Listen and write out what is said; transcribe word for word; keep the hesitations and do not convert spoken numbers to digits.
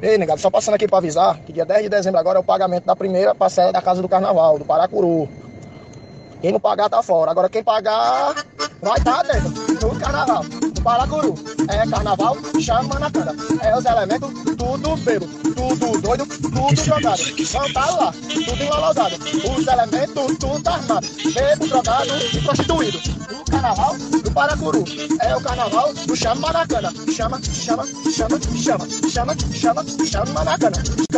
Ei, negado, só passando aqui pra avisar que dia dez de dezembro agora é o pagamento da primeira parcela da Casa do Carnaval, do Paracuru. Quem não pagar tá fora. Agora quem pagar vai estar tá dentro do carnaval, do Paracuru. É carnaval, chama na cana. É os elementos, tudo bebo, tudo doido, tudo drogado. Vão tá lá, tudo enlolosado. Os elementos, tudo armado. Bebo, drogado e prostituído. Do carnaval, do Paracuru. É o carnaval do chama na cana. Chama, chama, chama, chama, chama, chama, chama na cana.